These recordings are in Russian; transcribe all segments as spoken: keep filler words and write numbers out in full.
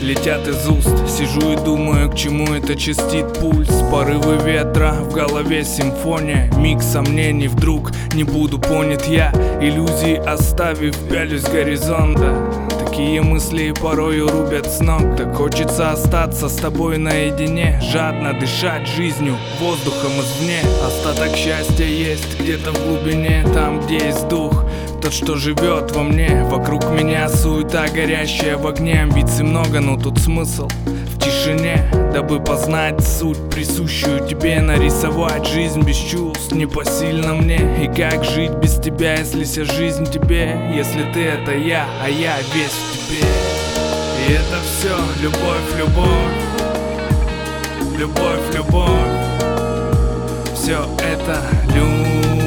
летят из уст. Сижу и думаю, к чему это чистит пульс. Порывы ветра, в голове симфония. Миг сомнений, вдруг не буду понят я. Иллюзии оставив, пялюсь с горизонта. Такие мысли порою рубят с ног. Так хочется остаться с тобой наедине. Жадно дышать жизнью, воздухом извне. Остаток счастья есть где-то в глубине. Там, где есть дух, тот, что живет во мне. Вокруг меня суета, горящая в огне. Амбиций много, но тут смысл в тишине. Дабы познать суть, присущую тебе. Нарисовать жизнь без чувств непосильно мне. И как жить без тебя, если вся жизнь тебе? Если ты это я, а я весь в тебе. И это все любовь, любовь. Любовь, любовь. Все это любовь.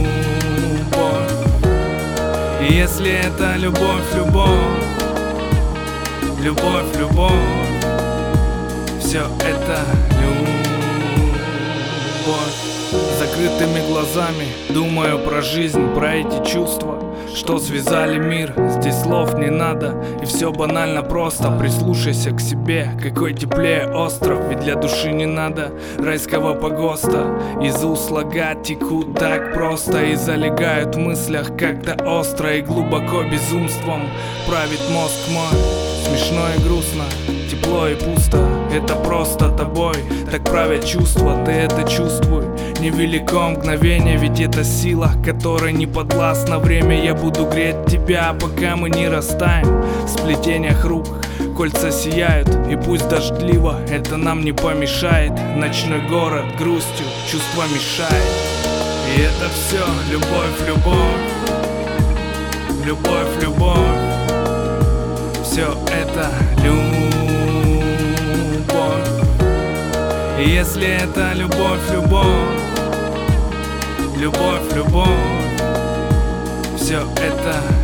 И если это любовь, любовь. Любовь, любовь. Все это любовь. Закрытыми глазами думаю про жизнь, про эти чувства, что связали мир. Здесь слов не надо, и все банально просто. Прислушайся к себе, какой теплее остров. Ведь для души не надо райского погоста. Из уст слова текут так просто и залегают в мыслях как-то остро и глубоко. Безумством правит мозг мой. Смешно и грустно, тепло и пусто. Это просто тобой так правят чувства. Ты это чувствуй, невелико мгновение. Ведь это сила, которой не подвластно время. Я буду греть тебя, пока мы не растаем. В сплетениях рук кольца сияют. И пусть дождливо, это нам не помешает. Ночной город грустью чувства мешает. И это все любовь, любовь. Любовь, любовь. Все это любовь. И если это любовь, любовь. Любовь, любовь. Все это